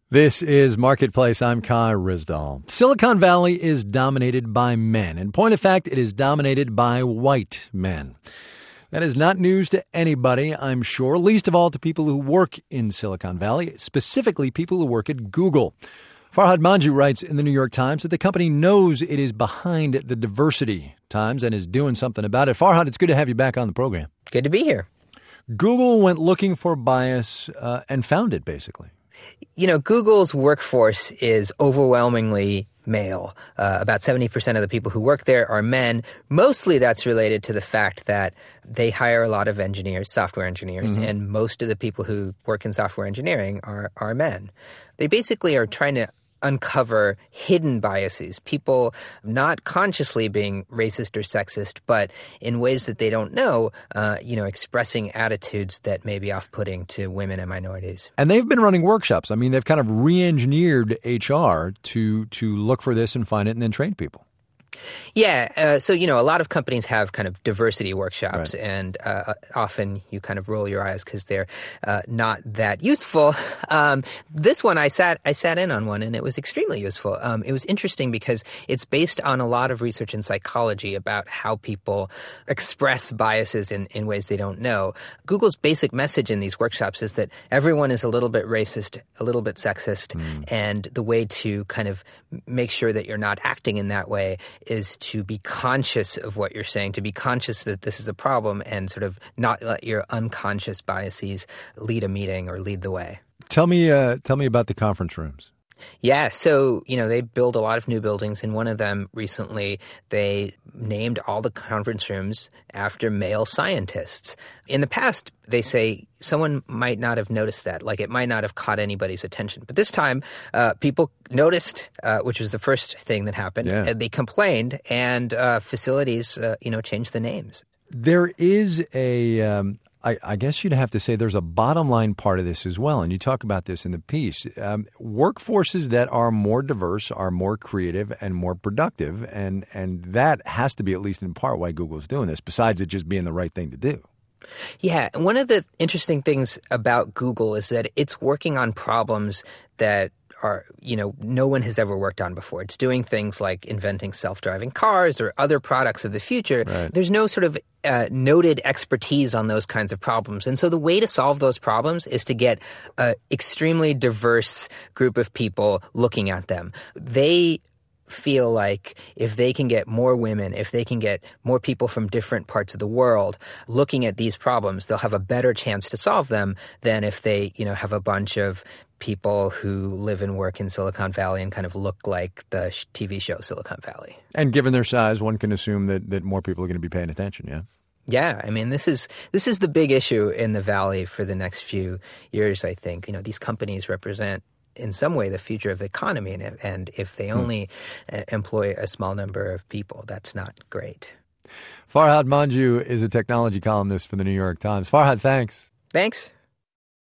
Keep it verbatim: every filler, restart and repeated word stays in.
This is Marketplace. I'm Kai Ryssdal. Silicon Valley is dominated by men. In point of fact, it is dominated by white men. That is not news to anybody, I'm sure, least of all to people who work in Silicon Valley, specifically people who work at Google. Farhad Manjoo writes in the New York Times that the company knows it is behind the diversity times and is doing something about it. Farhad, it's good to have you back on the program. Good to be here. Google went looking for bias uh, and found it, basically. You know, Google's workforce is overwhelmingly male. Uh, about seventy percent of the people who work there are men. Mostly that's related to the fact that they hire a lot of engineers, software engineers, mm-hmm. and most of the people who work in software engineering are, are men. They basically are trying to uncover hidden biases, people not consciously being racist or sexist, but in ways that they don't know, uh, you know, expressing attitudes that may be off-putting to women and minorities. And they've been running workshops. I mean, they've kind of re-engineered H R to to look for this and find it and then train people. Yeah. Uh, so, you know, a lot of companies have kind of diversity workshops, right. and uh, often you kind of roll your eyes because they're uh, not that useful. Um, this one, I sat I sat in on one, and it was extremely useful. Um, it was interesting because it's based on a lot of research in psychology about how people express biases in, in ways they don't know. Google's basic message in these workshops is that everyone is a little bit racist, a little bit sexist, mm. and the way to kind of make sure that you're not acting in that way is to be conscious of what you're saying, to be conscious that this is a problem and sort of not let your unconscious biases lead a meeting or lead the way. Tell me, uh, tell me about the conference rooms. Yeah, so, you know, they build a lot of new buildings. In one of them recently, they named all the conference rooms after male scientists. In the past, they say someone might not have noticed that, like it might not have caught anybody's attention. But this time, uh, people noticed, uh, which was the first thing that happened. Yeah. And they complained, and uh, facilities, uh, you know, changed the names. There is a... Um I, I guess you'd have to say there's a bottom line part of this as well, and you talk about this in the piece. Um, workforces that are more diverse are more creative and more productive, and, and that has to be at least in part why Google's doing this, besides it just being the right thing to do. Yeah, and one of the interesting things about Google is that it's working on problems that are, you know, no one has ever worked on before. It's doing things like inventing self-driving cars or other products of the future. Right. There's no sort of uh, noted expertise on those kinds of problems. And so the way to solve those problems is to get an extremely diverse group of people looking at them. They feel like if they can get more women, if they can get more people from different parts of the world looking at these problems, they'll have a better chance to solve them than if they, you know, have a bunch of people who live and work in Silicon Valley and kind of look like the T V show Silicon Valley. And given their size, one can assume that, that more people are going to be paying attention, yeah? Yeah, I mean, this is this is the big issue in the Valley for the next few years, I think. You know, these companies represent in some way the future of the economy, and, and if they only hmm. employ a small number of people, that's not great. Farhad Manjoo is a technology columnist for the New York Times. Farhad, thanks. Thanks.